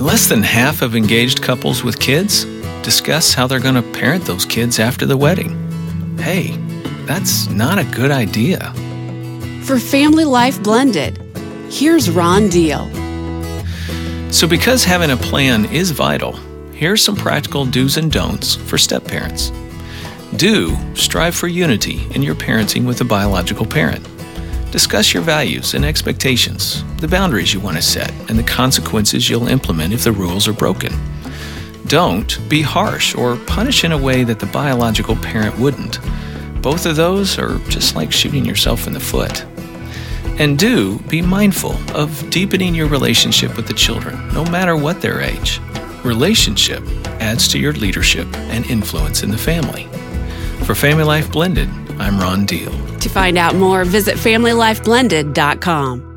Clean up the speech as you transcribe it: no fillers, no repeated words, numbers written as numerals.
Less than half of engaged couples with kids discuss how they're going to parent those kids after the wedding. Hey, that's not a good idea. For Family Life Blended, here's Ron Deal. So because having a plan is vital, here's some practical do's and don'ts for step-parents. Do strive for unity in your parenting with a biological parent. Discuss your values and expectations, the boundaries you want to set, and the consequences you'll implement if the rules are broken. Don't be harsh or punish in a way that the biological parent wouldn't. Both of those are just like shooting yourself in the foot. And do be mindful of deepening your relationship with the children, no matter what their age. Relationship adds to your leadership and influence in the family. For Family Life Blended, I'm Ron Deal. To find out more, visit FamilyLifeBlended.com.